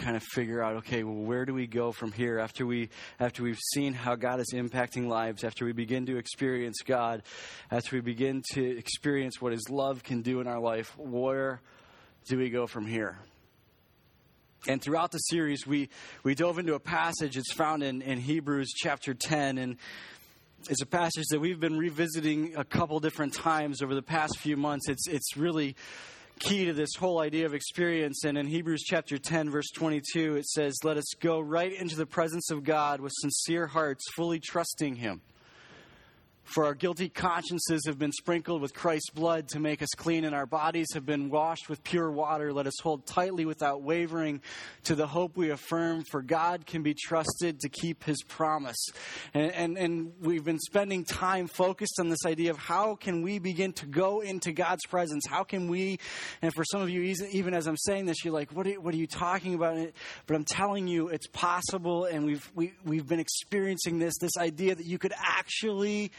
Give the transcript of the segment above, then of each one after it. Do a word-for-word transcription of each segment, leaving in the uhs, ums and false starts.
kind of figure out, okay, well, where do we go from here after we after we've seen how God is impacting lives, after we begin to experience God, after we begin to experience what His love can do in our life, where do we go from here? And throughout the series, we, we dove into a passage. It's found in, in Hebrews chapter ten, and it's a passage that we've been revisiting a couple different times over the past few months. It's it's really key to this whole idea of experience. And in Hebrews chapter ten, verse twenty-two, it says, "Let us go right into the presence of God with sincere hearts, fully trusting Him. For our guilty consciences have been sprinkled with Christ's blood to make us clean, and our bodies have been washed with pure water. Let us hold tightly without wavering to the hope we affirm, for God can be trusted to keep His promise." And, and, and we've been spending time focused on this idea of how can we begin to go into God's presence? How can we, and for some of you, even as I'm saying this, you're like, what are, what are you talking about? But I'm telling you, it's possible, and we've, we, we've been experiencing this, this idea that you could actually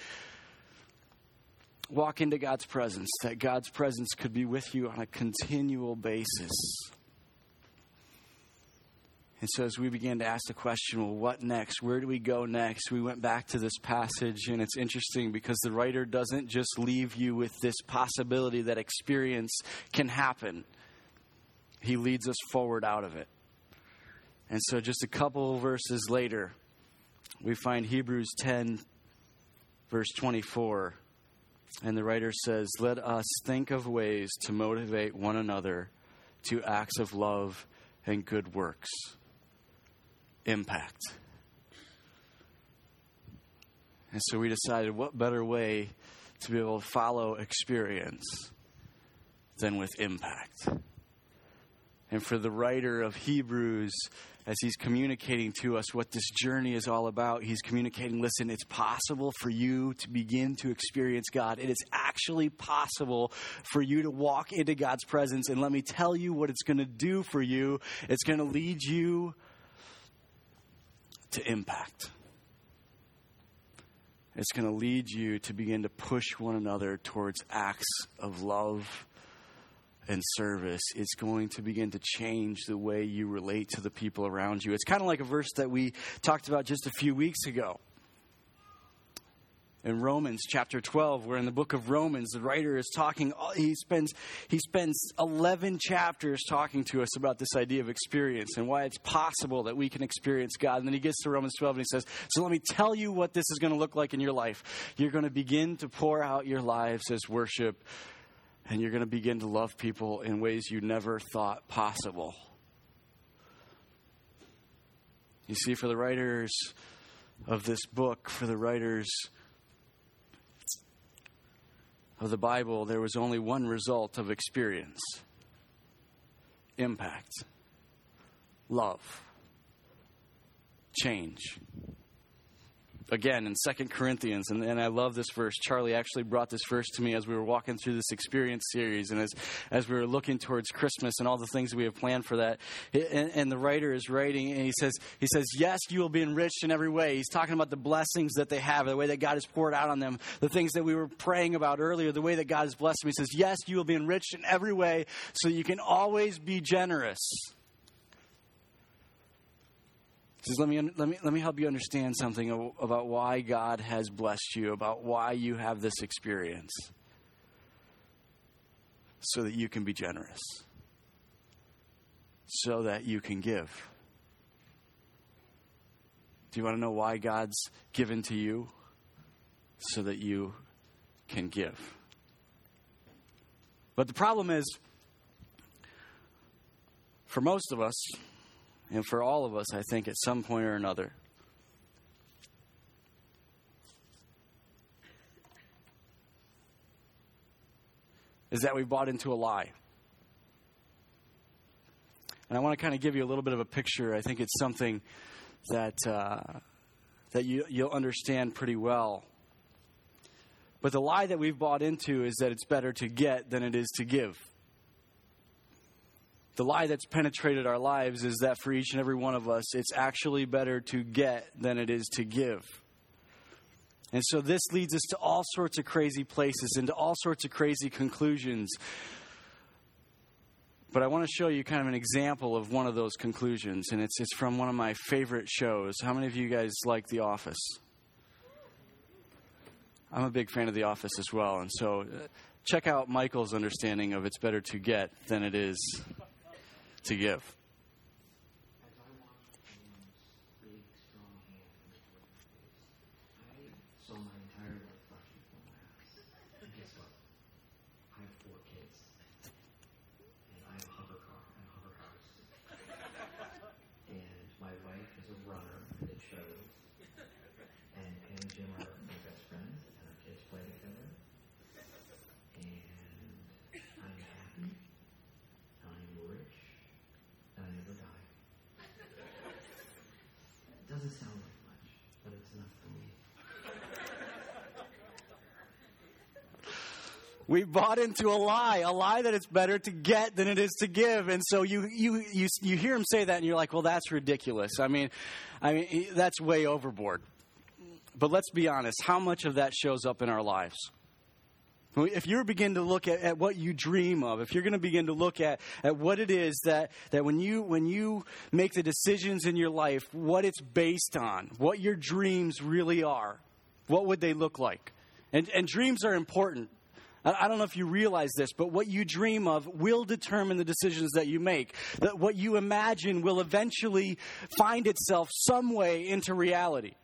walk into God's presence, that God's presence could be with you on a continual basis. And so as we began to ask the question, well, what next? Where do we go next? We went back to this passage, and it's interesting because the writer doesn't just leave you with this possibility that experience can happen. He leads us forward out of it. And so just a couple verses later, we find Hebrews ten, verse twenty-four. And the writer says, "Let us think of ways to motivate one another to acts of love and good works." Impact. And so we decided, what better way to be able to follow experience than with impact? And for the writer of Hebrews, as he's communicating to us what this journey is all about, he's communicating, listen, it's possible for you to begin to experience God. It is actually possible for you to walk into God's presence. And let me tell you what it's going to do for you. It's going to lead you to impact. It's going to lead you to begin to push one another towards acts of love and service. It's going to begin to change the way you relate to the people around you. It's kind of like a verse that we talked about just a few weeks ago. In Romans chapter twelve, where in the book of Romans, the writer is talking, he spends he spends eleven chapters talking to us about this idea of experience and why it's possible that we can experience God. And then he gets to Romans twelve and he says, so let me tell you what this is going to look like in your life. You're going to begin to pour out your lives as worship, and you're going to begin to love people in ways you never thought possible. You see, for the writers of this book, for the writers of the Bible, there was only one result of experience: impact, love, change. Again, in Second Corinthians, and, and I love this verse. Charlie actually brought this verse to me as we were walking through this experience series, and as, as we were looking towards Christmas and all the things we have planned for that. And, and the writer is writing, and he says, he says, yes, you will be enriched in every way. He's talking about the blessings that they have, the way that God has poured out on them, the things that we were praying about earlier, the way that God has blessed them. He says, yes, you will be enriched in every way, so you can always be generous. He says, let me, let me, let me help you understand something about why God has blessed you, about why you have this experience, so that you can be generous, so that you can give. Do you want to know why God's given to you? So that you can give. But the problem is, for most of us, and for all of us, I think, at some point or another, is that we bought into a lie. And I want to kind of give you a little bit of a picture. I think it's something that uh, that you, you'll understand pretty well. But the lie that we've bought into is that it's better to get than it is to give. The lie that's penetrated our lives is that for each and every one of us, it's actually better to get than it is to give. And so this leads us to all sorts of crazy places and to all sorts of crazy conclusions. But I want to show you kind of an example of one of those conclusions, and it's it's from one of my favorite shows. How many of you guys like The Office? I'm a big fan of The Office as well, and so uh, check out Michael's understanding of it's better to get than it is to give. Doesn't sound like much, but it's enough for me. We bought into a lie, a lie that it's better to get than it is to give. And so you you you you hear him say that, and you're like, well, that's ridiculous. I mean, I mean that's way overboard. But let's be honest, how much of that shows up in our lives? If you begin to look at, at what you dream of, if you're going to begin to look at, at what it is that, that when you when you make the decisions in your life, what it's based on, what your dreams really are, what would they look like? And, and dreams are important. I, I don't know if you realize this, but what you dream of will determine the decisions that you make. That what you imagine will eventually find itself some way into reality.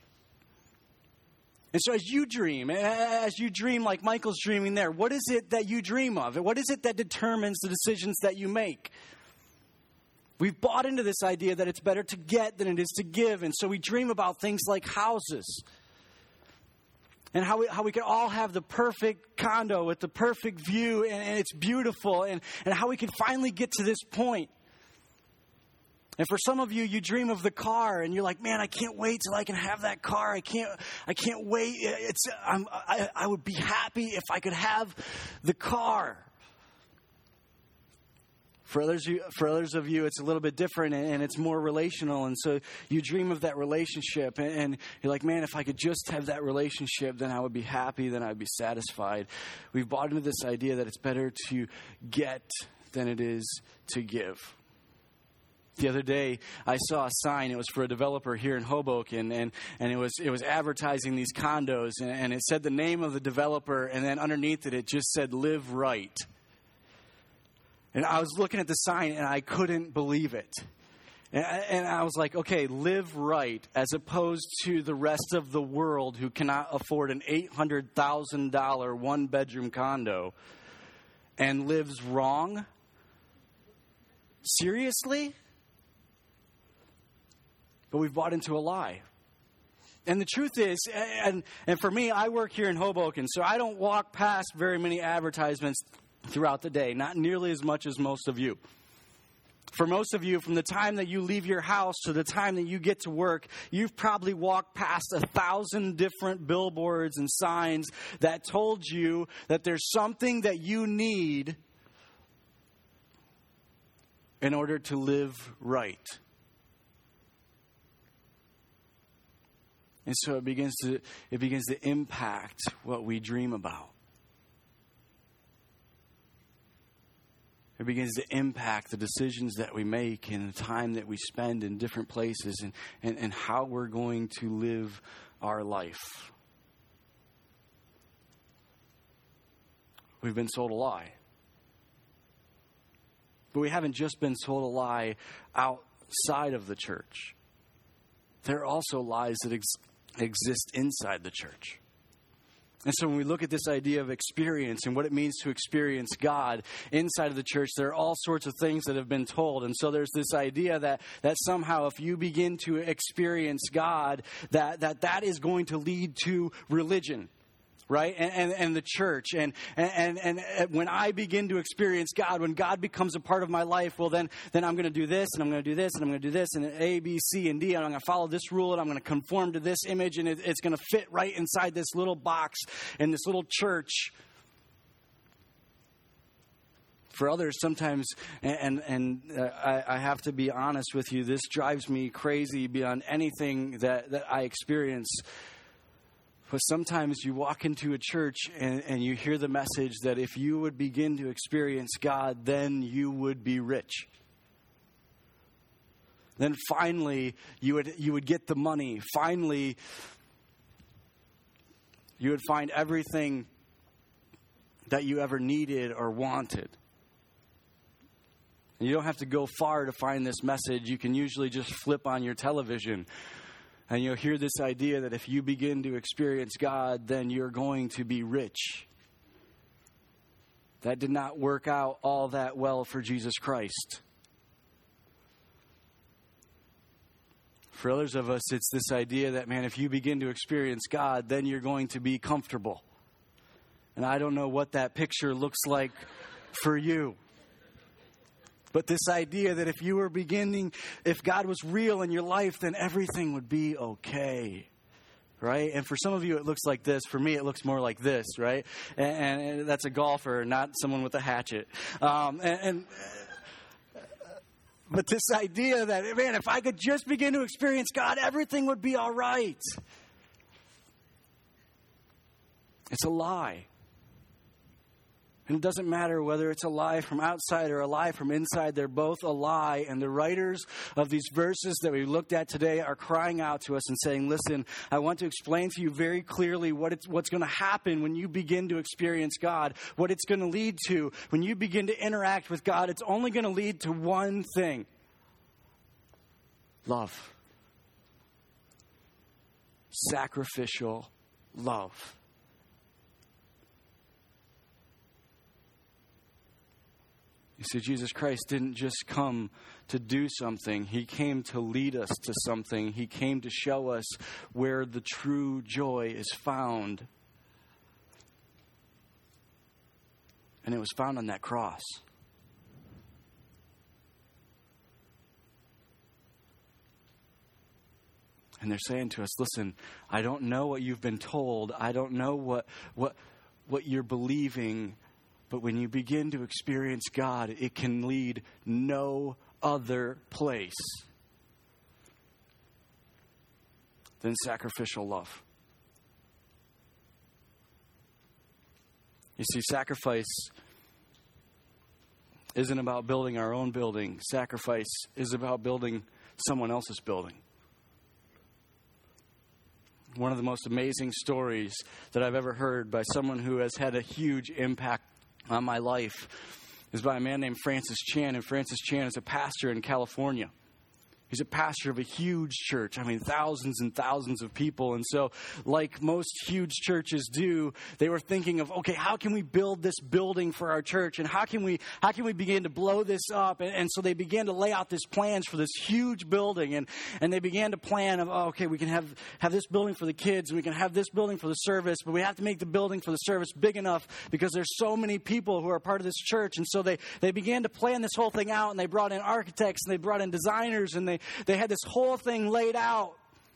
And so as you dream, as you dream like Michael's dreaming there, what is it that you dream of? What is it that determines the decisions that you make? We've bought into this idea that it's better to get than it is to give. And so we dream about things like houses. And how we, how we can all have the perfect condo with the perfect view, and, and it's beautiful. And, and how we can finally get to this point. And for some of you, you dream of the car, and you're like, "Man, I can't wait till I can have that car. I can't, I can't wait. It's, I'm, I, I would be happy if I could have the car." For others, for others of you, it's a little bit different, and it's more relational. And so you dream of that relationship, and you're like, "Man, if I could just have that relationship, then I would be happy. Then I'd be satisfied." We've bought into this idea that it's better to get than it is to give. The other day, I saw a sign. It was for a developer here in Hoboken, and, and it was it was advertising these condos, and, and it said the name of the developer, and then underneath it, it just said "Live Right." And I was looking at the sign, and I couldn't believe it. And, and I was like, okay, live right, as opposed to the rest of the world who cannot afford an eight hundred thousand dollars one-bedroom condo and lives wrong? Seriously? But we've bought into a lie. And the truth is, and, and for me, I work here in Hoboken, so I don't walk past very many advertisements throughout the day, not nearly as much as most of you. For most of you, from the time that you leave your house to the time that you get to work, you've probably walked past a thousand different billboards and signs that told you that there's something that you need in order to live right. And so it begins to it begins to impact what we dream about. It begins to impact the decisions that we make and the time that we spend in different places, and, and, and how we're going to live our life. We've been sold a lie. But we haven't just been sold a lie outside of the church. There are also lies that ex- exist inside the church. And so when we look at this idea of experience and what it means to experience God inside of the church, there are all sorts of things that have been told. And so there's this idea that, that somehow if you begin to experience God, that that, that is going to lead to religion. Right? And, and and the church. And, and and and when I begin to experience God, when God becomes a part of my life, well, then then I'm going to do this, and I'm going to do this, and I'm going to do this, and A, B, C, and D, and I'm going to follow this rule, and I'm going to conform to this image, and it, it's going to fit right inside this little box in this little church. For others, sometimes, and and uh, I, I have to be honest with you, this drives me crazy beyond anything that, that I experience. But sometimes you walk into a church and, and you hear the message that if you would begin to experience God, then you would be rich. Then finally, you would you would get the money. Finally, you would find everything that you ever needed or wanted. And you don't have to go far to find this message. You can usually just flip on your television and you'll hear this idea that if you begin to experience God, then you're going to be rich. That did not work out all that well for Jesus Christ. For others of us, it's this idea that, man, if you begin to experience God, then you're going to be comfortable. And I don't know what that picture looks like for you. But this idea that if you were beginning, if God was real in your life, then everything would be okay. Right? And for some of you, it looks like this. For me, it looks more like this, right? And, and that's a golfer, not someone with a hatchet. Um, and, and But this idea that, man, if I could just begin to experience God, everything would be all right. It's a lie. And it doesn't matter whether it's a lie from outside or a lie from inside. They're both a lie. And the writers of these verses that we looked at today are crying out to us and saying, listen, I want to explain to you very clearly what it's, what's going to happen when you begin to experience God, what it's going to lead to. When you begin to interact with God, it's only going to lead to one thing: love. Sacrificial love. You see, Jesus Christ didn't just come to do something. He came to lead us to something. He came to show us where the true joy is found. And it was found on that cross. And they're saying to us, listen, I don't know what you've been told. I don't know what what what you're believing. But when you begin to experience God, it can lead no other place than sacrificial love. You see, sacrifice isn't about building our own building. Sacrifice is about building someone else's building. One of the most amazing stories that I've ever heard by someone who has had a huge impact on my life is by a man named Francis Chan. And Francis Chan is a pastor in California. He's a pastor of a huge church. I mean, thousands and thousands of people. And so, like most huge churches do, they were thinking of, okay, how can we build this building for our church? And how can we how can we begin to blow this up? And, and so they began to lay out these plans for this huge building. And, and they began to plan of, oh, okay, we can have, have this building for the kids, and we can have this building for the service, but we have to make the building for the service big enough because there's so many people who are part of this church. And so they, they began to plan this whole thing out, and they brought in architects, and they brought in designers, and they They had this whole thing laid out.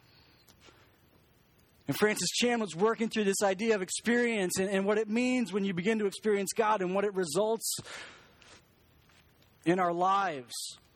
And Francis Chan was working through this idea of experience and, and what it means when you begin to experience God and what it results in our lives.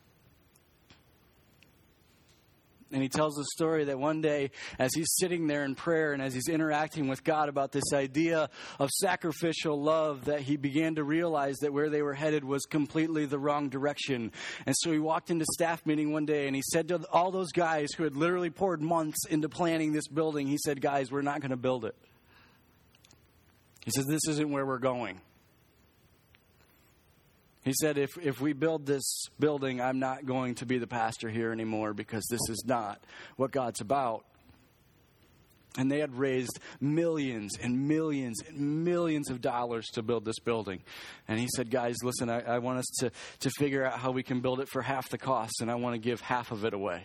And he tells the story that one day, as he's sitting there in prayer and as he's interacting with God about this idea of sacrificial love, that he began to realize that where they were headed was completely the wrong direction. And so he walked into staff meeting one day and he said to all those guys who had literally poured months into planning this building, he said, guys, we're not going to build it. He says, this isn't where we're going. He said, if, if we build this building, I'm not going to be the pastor here anymore because this is not what God's about. And they had raised millions and millions and millions of dollars to build this building. And he said, guys, listen, I, I want us to, to figure out how we can build it for half the cost, and I want to give half of it away.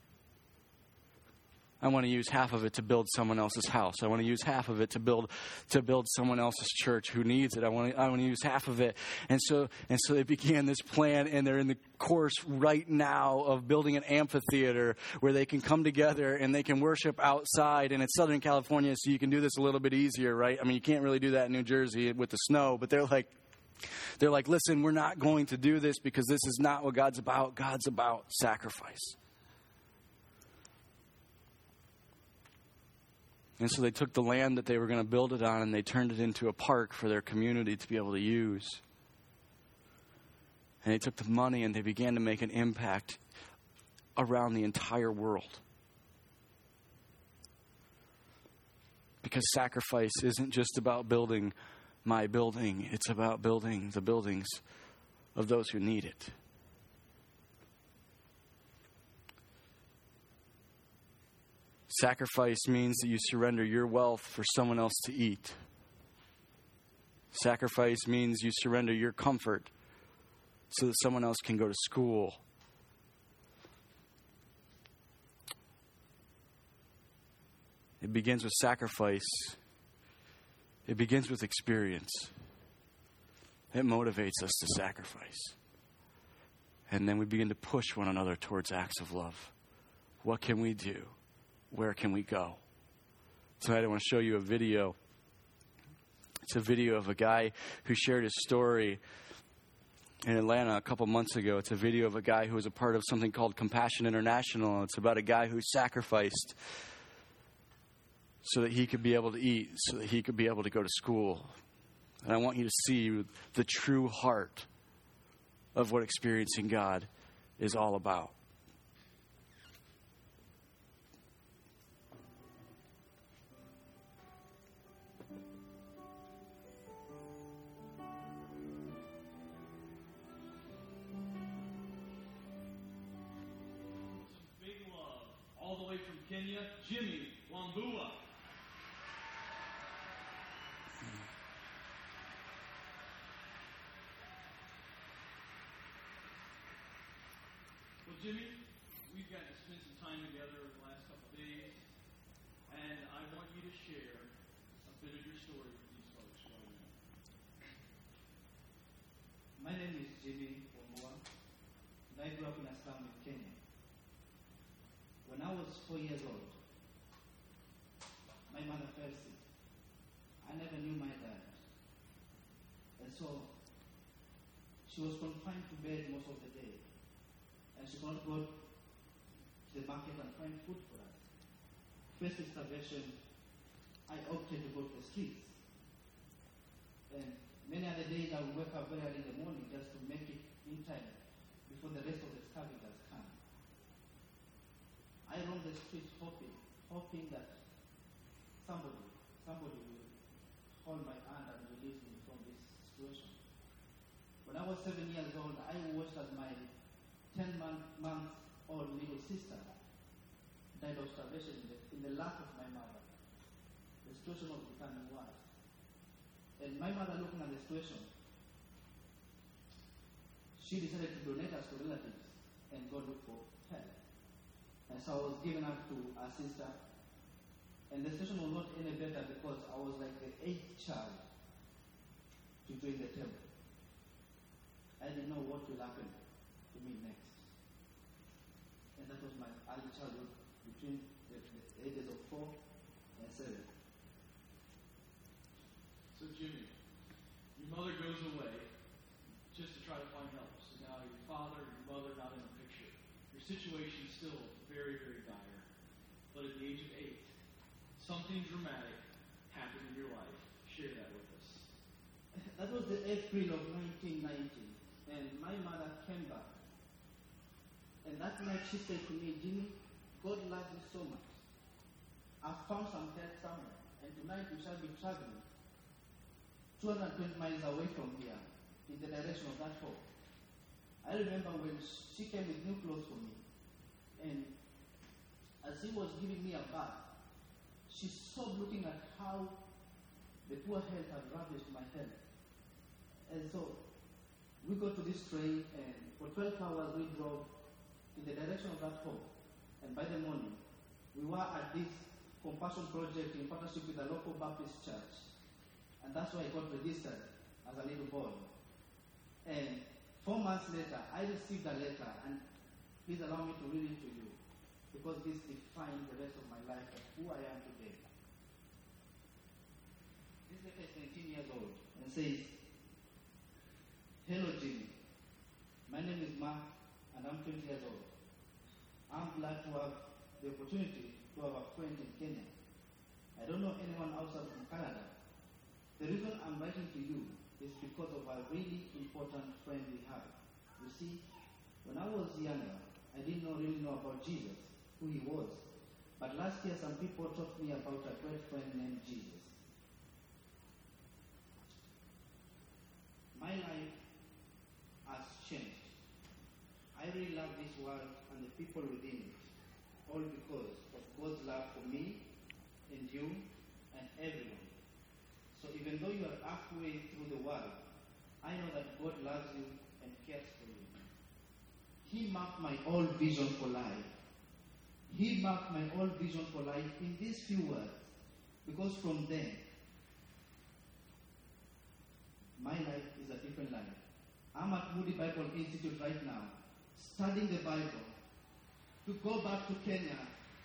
I want to use half of it to build someone else's house. I want to use half of it to build to build someone else's church who needs it. I want to, I want to use half of it. And so and so they began this plan, and they're in the course right now of building an amphitheater where they can come together and they can worship outside. And it's Southern California, so you can do this a little bit easier, right? I mean, you can't really do that in New Jersey with the snow, but they're like, they're like, listen, we're not going to do this because this is not what God's about. God's about sacrifice. And so they took the land that they were going to build it on and they turned it into a park for their community to be able to use. And they took the money and they began to make an impact around the entire world. Because sacrifice isn't just about building my building. It's about building the buildings of those who need it. Sacrifice means that you surrender your wealth for someone else to eat. Sacrifice means you surrender your comfort so that someone else can go to school. It begins with sacrifice. It begins with experience. It motivates us to sacrifice. And then we begin to push one another towards acts of love. What can we do? Where can we go? Tonight I want to show you a video. It's a video of a guy who shared his story in Atlanta a couple months ago. It's a video of a guy who was a part of something called Compassion International. It's about a guy who sacrificed so that he could be able to eat, so that he could be able to go to school. And I want you to see the true heart of what experiencing God is all about. Big love, all the way from Kenya, Jimmy Wambua. Well, Jimmy, we've gotten to spend some time together over the last couple of days, and I want you to share a bit of your story with these folks right now. My name is Jimmy Wambua, and I grew up in a slum in Kenya. When I was four years old, my mother fell sick. I never knew my dad. And so, she was confined to bed most of the day. And she could not go to the market and find food for us. Faced with starvation, I opted to go to the streets. And many other days I would wake up very early in the morning just to make it in time before the rest of the scavengers come. I roamed the streets hoping, hoping that somebody, somebody will hold my hand and release me from this situation. When I was seven years old, I watched as my ten-month-old little sister died of starvation in the, in the lap of my mother. The situation was becoming worse. And my mother, looking at the situation, she decided to donate us to relatives and go look for help. And so I was given up to a sister. And the situation was not any better because I was like the eighth child to join the table. I didn't know what will happen to me next. And that was my early childhood between the, the ages of four and seven. So, Jimmy, your mother goes away just to try to find help. So now your father and your mother not in the picture. Your situation is still very, very dire. But at the age of eight, something dramatic happened in your life. Share that with us. That was the April of nineteen ninety. And my mother came back. And that night she said to me, Jimmy, God loves you so much. I've found some help somewhere. And tonight we shall be traveling two hundred twenty miles away from here in the direction of that home. I remember when she came with new clothes for me. And as she was giving me a bath, she stopped looking at how the poor health had ravished my health. And so we got to this train, and for twelve hours we drove in the direction of that home. And by the morning, we were at this compassion project in partnership with the local Baptist church. And that's why I got registered as a little boy. And four months later, I received a letter, and please allow me to read it to you, because this defines the rest of my life and who I am today. This letter is nineteen years old and says, Hello, Jimmy. My name is Mark, and I'm twenty years old. I'm glad to have the opportunity to have a friend in Kenya. I don't know anyone outside from Canada. The reason I'm writing to you is because of a really important friend we have. You see, when I was younger, I didn't know, really know about Jesus, who he was. But last year, some people taught me about a great friend named Jesus. My life has changed. I really love this world and the people within it, all because of God's love for me and you and everyone. So even though you are halfway through the world, I know that God loves you and cares for you. He marked my old vision for life. He marked my old vision for life in these few words, because from then, my life is a different life. I'm at Moody Bible Institute right now, studying the Bible, to go back to Kenya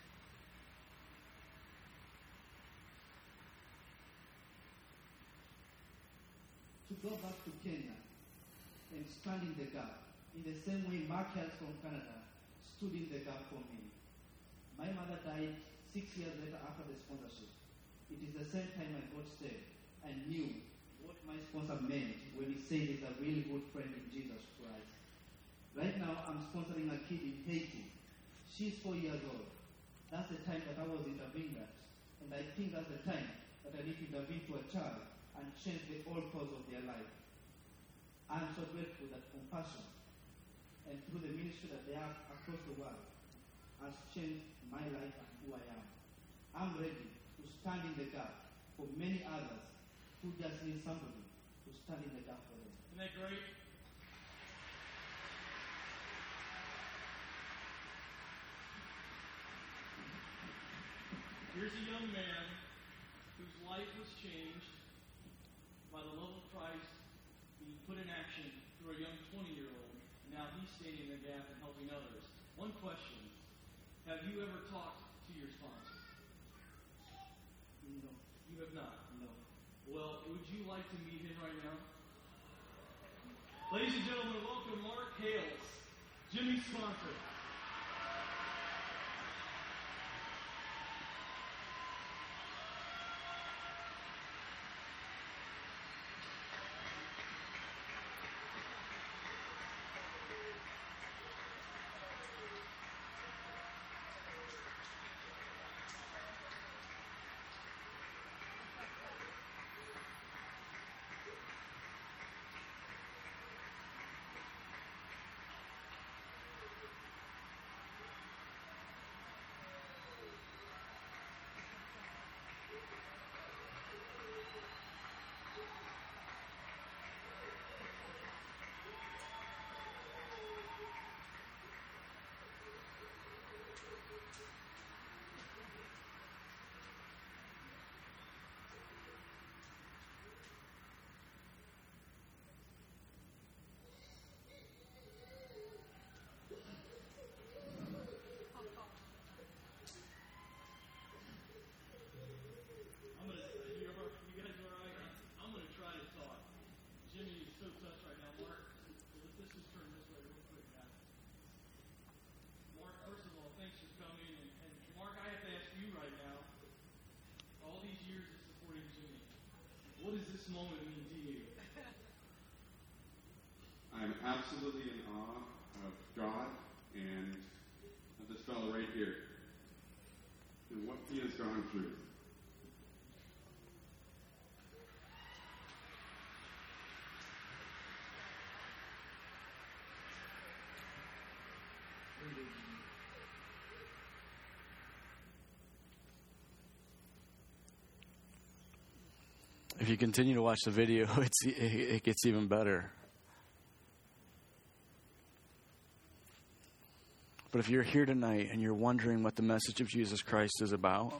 to go back to Kenya and stand in the gap, in the same way Mark Hells from Canada stood in the gap for me. My mother died six years later after the sponsorship. It is the same time I got saved and knew what my sponsor meant when he said he's a really good friend in Jesus Christ. Right now, I'm sponsoring a kid in Haiti. She's four years old. That's the time that I was intervened at. And I think that's the time that I need to intervene to a child and change the whole course of their life. I'm so grateful that compassion and through the ministry that they have across the world has changed my life and who I am. I'm ready to stand in the gap for many others who just need somebody to stand in the gap for them. Isn't that great? Here's a young man whose life was changed by the love of Christ being put in action through a young twenty-year-old. And now he's standing in the gap and helping others. One question. Have you ever talked to your sponsor? No. You have not? No. Well, would you like to meet him right now? Ladies and gentlemen, welcome Mark Hales, Jimmy's sponsor. Moment mean to you? I'm absolutely in awe of God and of this fellow right here and what he has gone through. If you continue to watch the video, it's, it gets even better. But if you're here tonight and you're wondering what the message of Jesus Christ is about,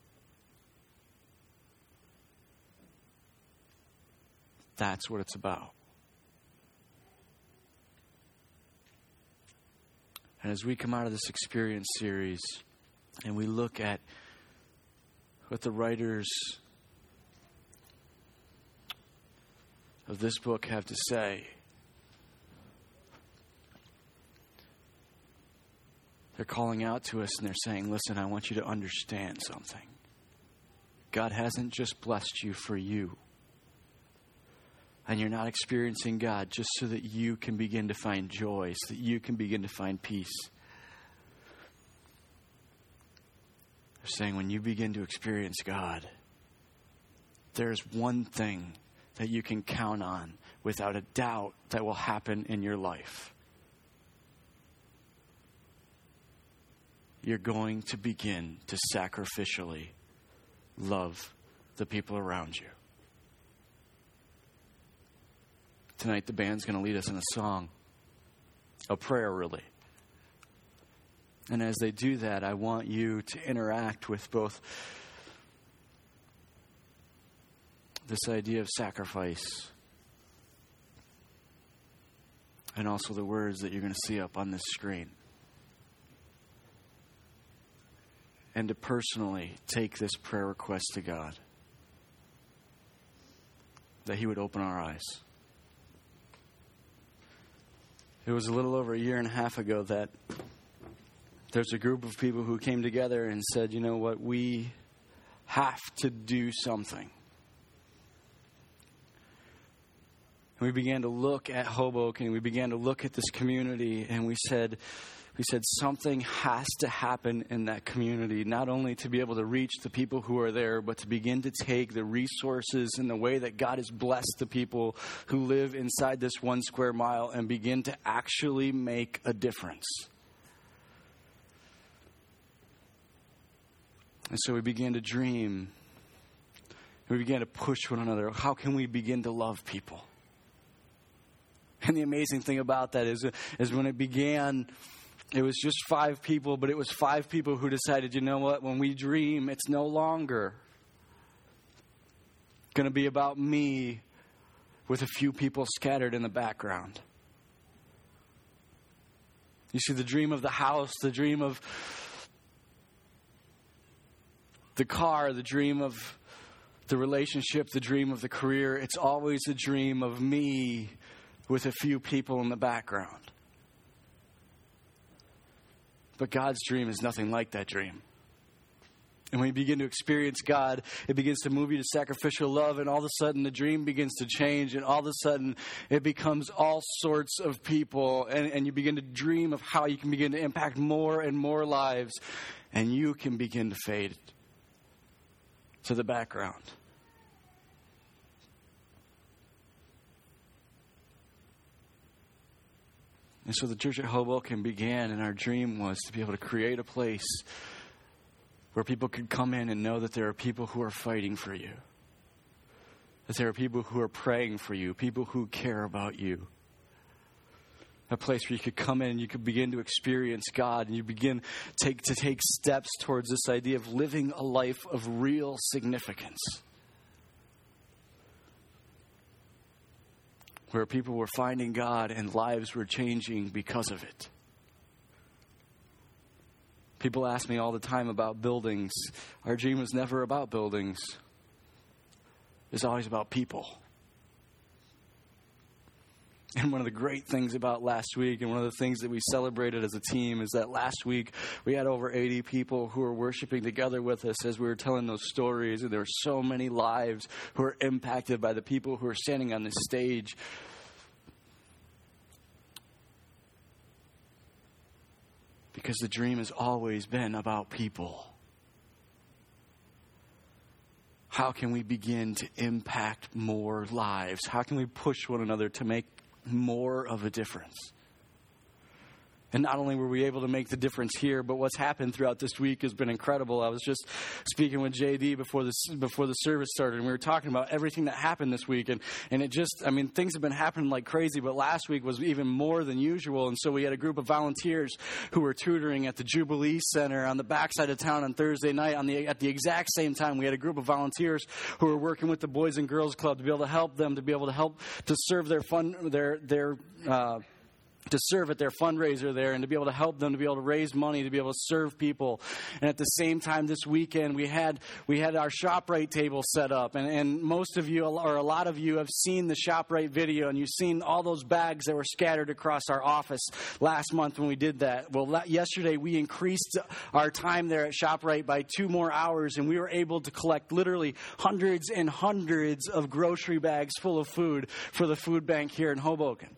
that's what it's about. And as we come out of this experience series and we look at what the writers of this book have to say, they're calling out to us and they're saying, listen, I want you to understand something. God hasn't just blessed you for you. And you're not experiencing God just so that you can begin to find joy, so that you can begin to find peace. They're saying when you begin to experience God, there's one thing that you can count on without a doubt that will happen in your life. You're going to begin to sacrificially love the people around you. Tonight the band's going to lead us in a song, a prayer really. And as they do that, I want you to interact with both this idea of sacrifice and also the words that you're going to see up on this screen. And to personally take this prayer request to God, that He would open our eyes. It was a little over a year and a half ago that there's a group of people who came together and said, you know what, we have to do something. And we began to look at Hoboken, and we began to look at this community, and we said, we said something has to happen in that community, not only to be able to reach the people who are there, but to begin to take the resources and the way that God has blessed the people who live inside this one square mile and begin to actually make a difference. And so we began to dream. We began to push one another. How can we begin to love people? And the amazing thing about that is, is when it began, it was just five people, but it was five people who decided, you know what, when we dream, it's no longer going to be about me with a few people scattered in the background. You see, the dream of the house, the dream of the car, the dream of the relationship, the dream of the career, it's always a dream of me with a few people in the background. But God's dream is nothing like that dream. And when you begin to experience God, it begins to move you to sacrificial love, and all of a sudden the dream begins to change, and all of a sudden it becomes all sorts of people, and, and you begin to dream of how you can begin to impact more and more lives, and you can begin to fade to the background. And so the church at Hoboken began, and our dream was to be able to create a place where people could come in and know that there are people who are fighting for you, that there are people who are praying for you, people who care about you. A place where you could come in and you could begin to experience God, and you begin take, to take steps towards this idea of living a life of real significance. Where people were finding God and lives were changing because of it. People ask me all the time about buildings. Our dream was never about buildings. It's always about people. And one of the great things about last week, and one of the things that we celebrated as a team, is that last week we had over eighty people who were worshiping together with us as we were telling those stories. And there were so many lives who were impacted by the people who were standing on this stage. Because the dream has always been about people. How can we begin to impact more lives? How can we push one another to make more of a difference? And not only were we able to make the difference here, but what's happened throughout this week has been incredible. I was just speaking with J D before the, before the service started, and we were talking about everything that happened this week. And, and it just, I mean, things have been happening like crazy, but last week was even more than usual. And so we had a group of volunteers who were tutoring at the Jubilee Center on the backside of town on Thursday night. On the At the exact same time, we had a group of volunteers who were working with the Boys and Girls Club to be able to help them, to be able to help to serve their fun, their, their, uh, to serve at their fundraiser there and to be able to help them, to be able to raise money, to be able to serve people. And at the same time this weekend, we had we had our ShopRite table set up. And, and most of you, or a lot of you, have seen the ShopRite video, and you've seen all those bags that were scattered across our office last month when we did that. Well, yesterday we increased our time there at ShopRite by two more hours, and we were able to collect literally hundreds and hundreds of grocery bags full of food for the food bank here in Hoboken.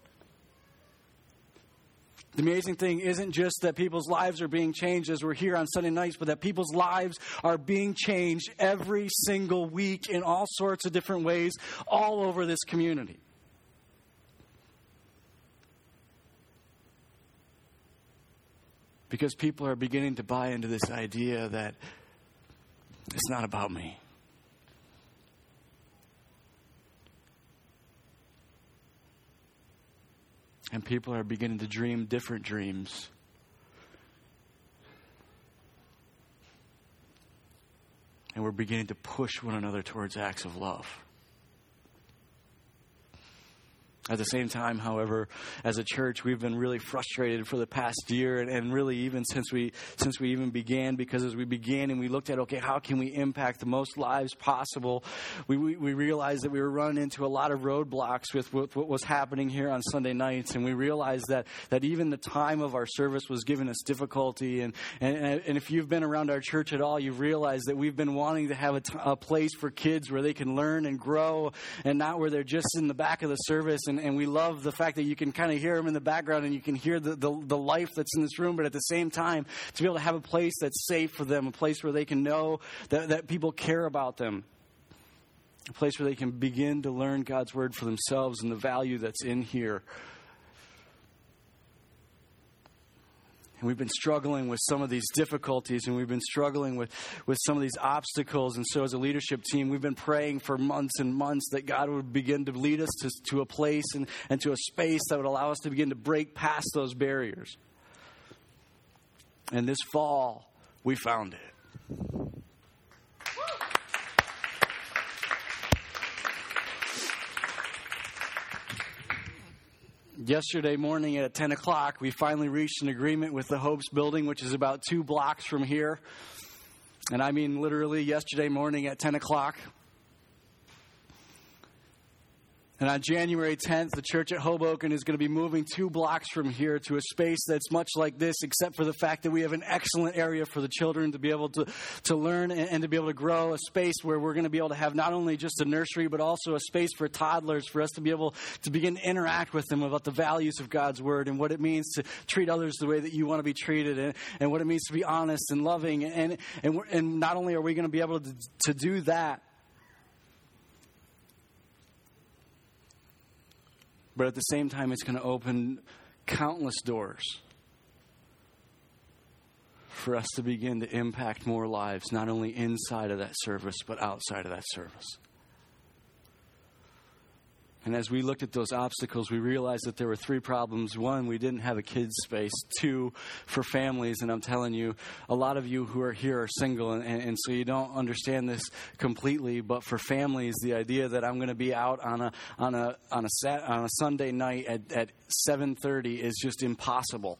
The amazing thing isn't just that people's lives are being changed as we're here on Sunday nights, but that people's lives are being changed every single week in all sorts of different ways all over this community. Because people are beginning to buy into this idea that it's not about me. And people are beginning to dream different dreams. And we're beginning to push one another towards acts of love. At the same time, however, as a church, we've been really frustrated for the past year, and, and really even since we since we even began, because as we began and we looked at, okay, how can we impact the most lives possible, we, we, we realized that we were running into a lot of roadblocks with, with what was happening here on Sunday nights, and we realized that, that even the time of our service was giving us difficulty, and, and, and if you've been around our church at all, you've realized that we've been wanting to have a, t- a place for kids where they can learn and grow, and not where they're just in the back of the service. And, and we love the fact that you can kind of hear them in the background and you can hear the, the, the life that's in this room. But at the same time, to be able to have a place that's safe for them, a place where they can know that, that people care about them, a place where they can begin to learn God's word for themselves and the value that's in here. And we've been struggling with some of these difficulties, and we've been struggling with, with some of these obstacles. And so as a leadership team, we've been praying for months and months that God would begin to lead us to, to a place and, and to a space that would allow us to begin to break past those barriers. And this fall, we found it. Yesterday morning at ten o'clock, we finally reached an agreement with the Hopes Building, which is about two blocks from here. And I mean literally yesterday morning at ten o'clock. And on January tenth, the church at Hoboken is going to be moving two blocks from here to a space that's much like this, except for the fact that we have an excellent area for the children to be able to, to learn and, and to be able to grow, a space where we're going to be able to have not only just a nursery, but also a space for toddlers, for us to be able to begin to interact with them about the values of God's word and what it means to treat others the way that you want to be treated, and, and what it means to be honest and loving. And, and, we're, and not only are we going to be able to, to do that, but at the same time, it's going to open countless doors for us to begin to impact more lives, not only inside of that service, but outside of that service. And as we looked at those obstacles, we realized that there were three problems. One, we didn't have a kids space. Two, for families, and I'm telling you, a lot of you who are here are single, and, and, and so you don't understand this completely. But for families, the idea that I'm going to be out on a on a on a sat, on a Sunday night at, at seven thirty is just impossible.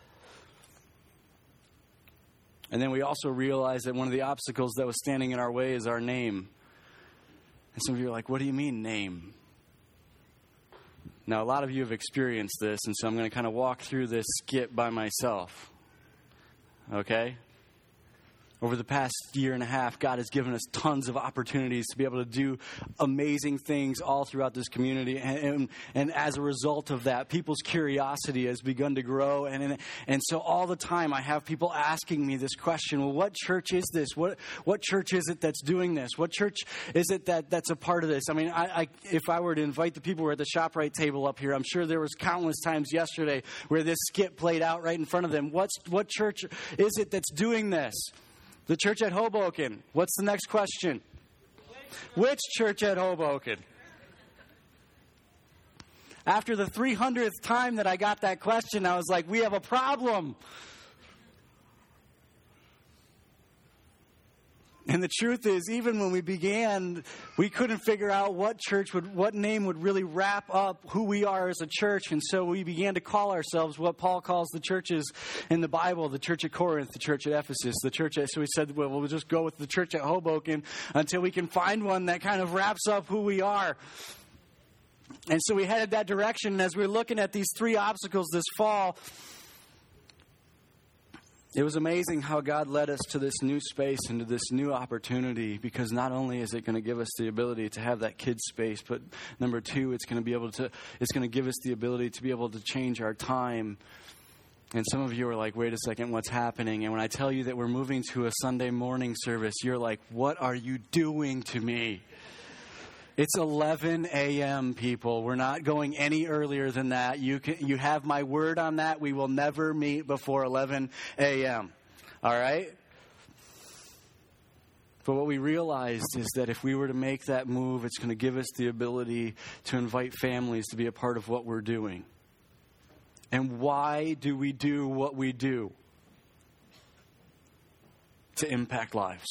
And then we also realized that one of the obstacles that was standing in our way is our name. And some of you are like, "What do you mean, name?" Now, a lot of you have experienced this, and so I'm going to kind of walk through this skit by myself. Okay? Over the past year and a half, God has given us tons of opportunities to be able to do amazing things all throughout this community. And, and, and as a result of that, people's curiosity has begun to grow. And, and, and so all the time I have people asking me this question, well, what church is this? What what church is it that's doing this? What church is it that, that's a part of this? I mean, I, I, if I were to invite the people who are at the ShopRite table up here, I'm sure there was countless times yesterday where this skit played out right in front of them. What's What church is it that's doing this? The church at Hoboken. What's the next question? Which church at Hoboken? After the three hundredth time that I got that question, I was like, we have a problem. And the truth is, even when we began, we couldn't figure out what church would, what name would really wrap up who we are as a church. And so we began to call ourselves what Paul calls the churches in the Bible: the church at Corinth, the church at Ephesus, the church at, so we said, well, we'll just go with the church at Hoboken until we can find one that kind of wraps up who we are. And so we headed that direction. And as we were looking at these three obstacles this fall, it was amazing how God led us to this new space and to this new opportunity, because not only is it going to give us the ability to have that kid space, but number two, it's going to be able to, it's going to give us the ability to be able to change our time. And some of you are like, wait a second, what's happening? And when I tell you that we're moving to a Sunday morning service, you're like, what are you doing to me? It's eleven a.m., people. We're not going any earlier than that. You can, you have my word on that. We will never meet before eleven a.m. All right? But what we realized is that if we were to make that move, it's going to give us the ability to invite families to be a part of what we're doing. And why do we do what we do? To impact lives.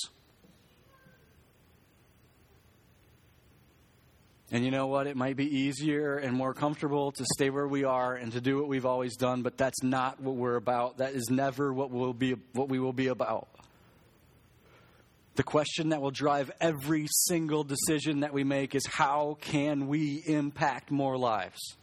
And you know what? It might be easier and more comfortable to stay where we are and to do what we've always done, but that's not what we're about. That is never what we'll be, what we will be about. The question that will drive every single decision that we make is, how can we impact more lives?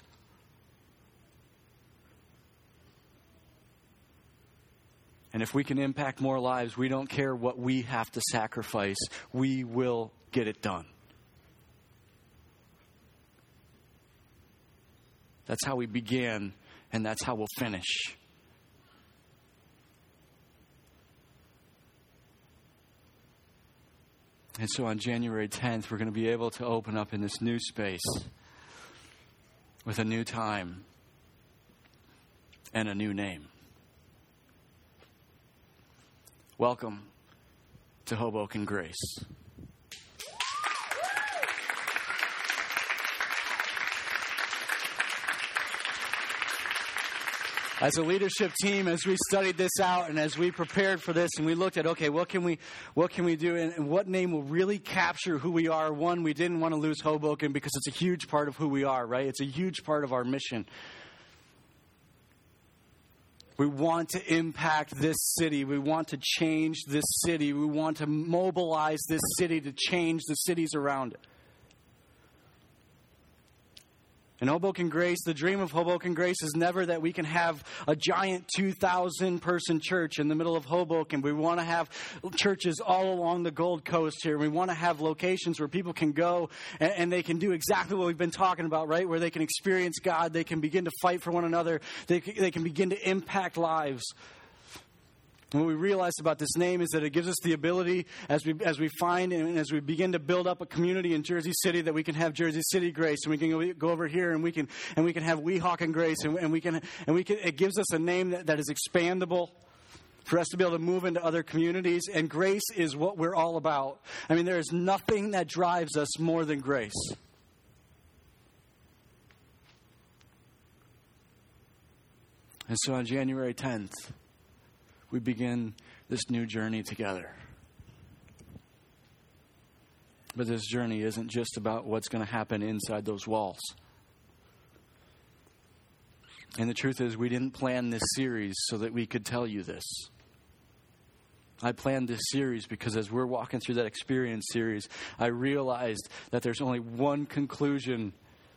And if we can impact more lives, we don't care what we have to sacrifice. We will get it done. That's how we began, and that's how we'll finish. And so on January tenth, we're going to be able to open up in this new space with a new time and a new name. Welcome to Hoboken Grace. As a leadership team, as we studied this out and as we prepared for this and we looked at, okay, what can we what can we do and, and what name will really capture who we are? One, we didn't want to lose Hoboken because it's a huge part of who we are, right? It's a huge part of our mission. We want to impact this city. We want to change this city. We want to mobilize this city to change the cities around it. And Hoboken Grace, the dream of Hoboken Grace is never that we can have a giant two thousand person church in the middle of Hoboken. We want to have churches all along the Gold Coast here. We want to have locations where people can go and, and they can do exactly what we've been talking about, right? Where they can experience God. They can begin to fight for one another. They, they can begin to impact lives. And what we realized about this name is that it gives us the ability, as we as we find and as we begin to build up a community in Jersey City, that we can have Jersey City Grace, and we can go, go over here and we can and we can have Weehawken Grace, and, and we can and we can. It gives us a name that, that is expandable for us to be able to move into other communities. And grace is what we're all about. I mean, there is nothing that drives us more than grace. And so on January tenth. We begin this new journey together. But this journey isn't just about what's going to happen inside those walls. And the truth is, we didn't plan this series so that we could tell you this. I planned this series because as we're walking through that experience series, I realized that there's only one conclusion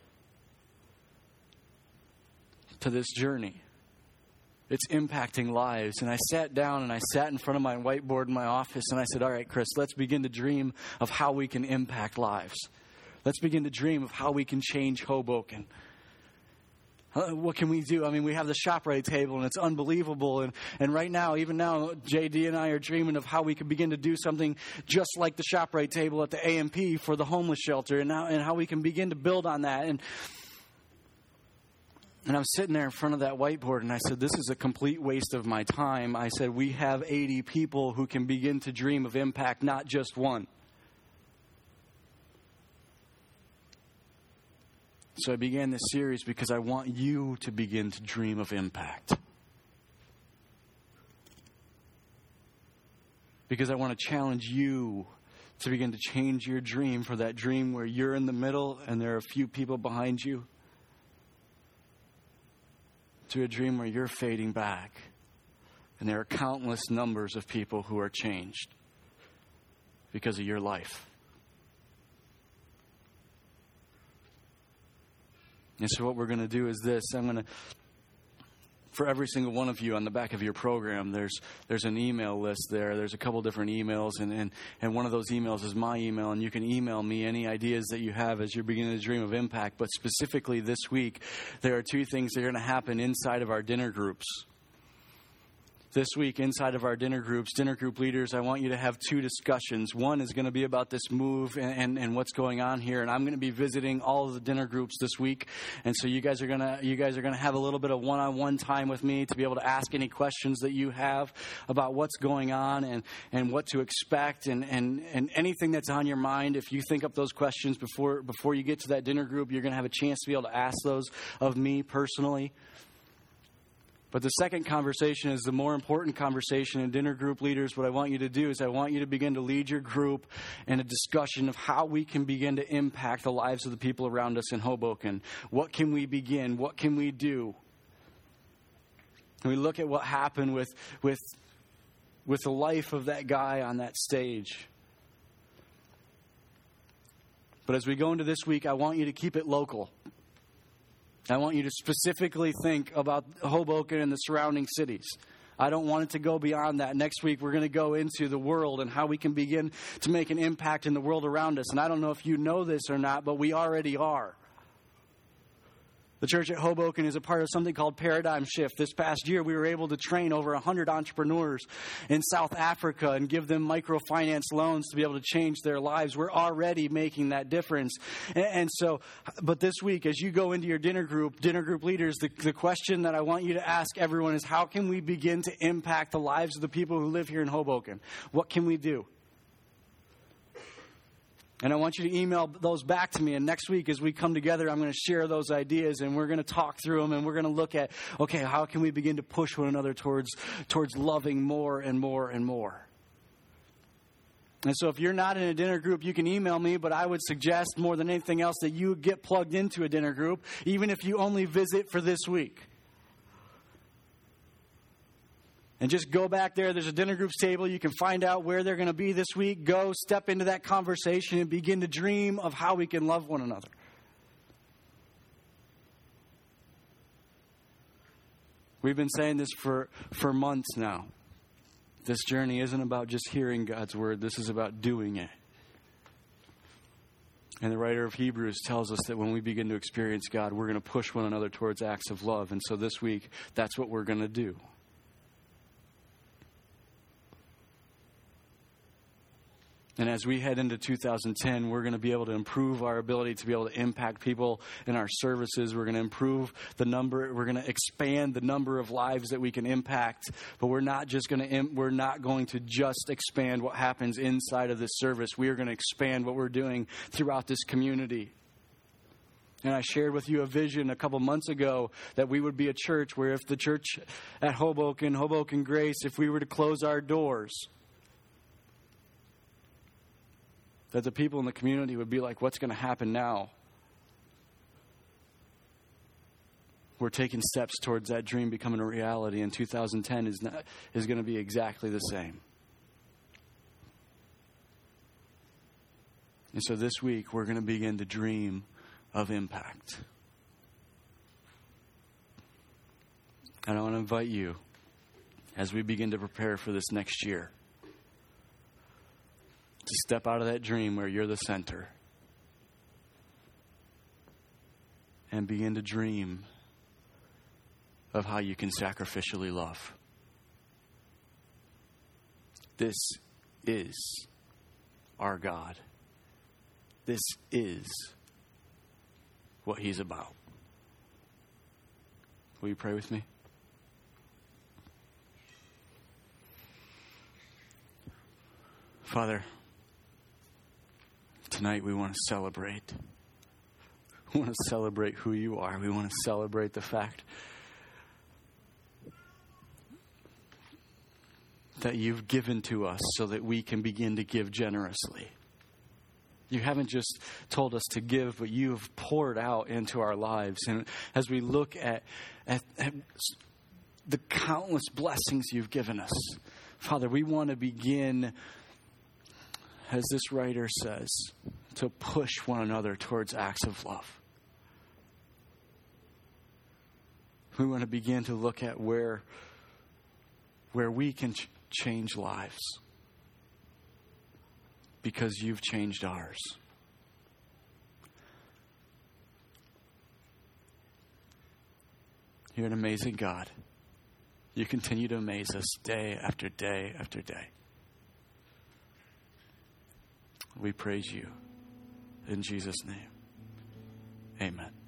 to this journey. It's impacting lives. And I sat down and I sat in front of my whiteboard in my office and I said, all right, Chris, let's begin to dream of how we can impact lives. Let's begin to dream of how we can change Hoboken. What can we do? I mean, we have the ShopRite table and it's unbelievable. And, and right now, even now, J D and I are dreaming of how we can begin to do something just like the ShopRite table at the A M P for the homeless shelter, and how, and how we can begin to build on that. And And I'm sitting there in front of that whiteboard, and I said, this is a complete waste of my time. I said, we have eighty people who can begin to dream of impact, not just one. So I began this series because I want you to begin to dream of impact. because I want to challenge you to begin to change your dream for that dream where you're in the middle and there are a few people behind you, to a dream where you're fading back and there are countless numbers of people who are changed because of your life. And so what we're going to do is this. I'm going to, for every single one of you on the back of your program, there's there's an email list there. There's a couple different emails, and, and, and one of those emails is my email, and you can email me any ideas that you have as you're beginning to dream of impact. But specifically this week, there are two things that are going to happen inside of our dinner groups. This week, inside of our dinner groups, dinner group leaders, I want you to have two discussions. One is going to be about this move and, and, and what's going on here. And I'm going to be visiting all of the dinner groups this week. And so you guys are going to you guys are going to have a little bit of one-on-one time with me to be able to ask any questions that you have about what's going on and, and what to expect and, and, and anything that's on your mind. If you think up those questions before before you get to that dinner group, you're going to have a chance to be able to ask those of me personally. But the second conversation is the more important conversation. In dinner group leaders, what I want you to do is I want you to begin to lead your group in a discussion of how we can begin to impact the lives of the people around us in Hoboken. What can we begin? What can we do? And we look at what happened with, with, with the life of that guy on that stage. But as we go into this week, I want you to keep it local. I want you to specifically think about Hoboken and the surrounding cities. I don't want it to go beyond that. Next week, we're going to go into the world and how we can begin to make an impact in the world around us. And I don't know if you know this or not, but we already are. The church at Hoboken is a part of something called Paradigm Shift. This past year, we were able to train over one hundred entrepreneurs in South Africa and give them microfinance loans to be able to change their lives. We're already making that difference. And, and so, but this week, as you go into your dinner group, dinner group leaders, the, the question that I want you to ask everyone is, how can we begin to impact the lives of the people who live here in Hoboken? What can we do? And I want you to email those back to me. And next week, as we come together, I'm going to share those ideas, and we're going to talk through them, and we're going to look at, okay, how can we begin to push one another towards, towards loving more and more and more? And so if you're not in a dinner group, you can email me, but I would suggest more than anything else that you get plugged into a dinner group, even if you only visit for this week. And just go back there. There's a dinner groups table. You can find out where they're going to be this week. Go step into that conversation and begin to dream of how we can love one another. We've been saying this for, for months now. This journey isn't about just hearing God's word. This is about doing it. And the writer of Hebrews tells us that when we begin to experience God, we're going to push one another towards acts of love. And so this week, that's what we're going to do. And as we head into two thousand ten, we're going to be able to improve our ability to be able to impact people in our services. We're going to improve the number. We're going to expand the number of lives that we can impact. But we're not just going to. We're not going to just expand what happens inside of this service. We are going to expand what we're doing throughout this community. And I shared with you a vision a couple months ago that we would be a church where if the church at Hoboken, Hoboken Grace, if we were to close our doors, that the people in the community would be like, what's going to happen now? We're taking steps towards that dream becoming a reality, and two thousand ten is not, is going to be exactly the same. And so this week, we're going to begin to dream of impact. And I want to invite you, as we begin to prepare for this next year, to step out of that dream where you're the center and begin to dream of how you can sacrificially love. This is our God. This is what He's about. Will you pray with me? Father, tonight we want to celebrate. We want to celebrate who you are. We want to celebrate the fact that you've given to us so that we can begin to give generously. You haven't just told us to give, but you have poured out into our lives. And as we look at, at, at the countless blessings you've given us, Father, we want to begin, as this writer says, to push one another towards acts of love. We want to begin to look at where, where we can ch- change lives. Because you've changed ours. You're an amazing God. You continue to amaze us day after day after day. We praise you. In Jesus' name, amen.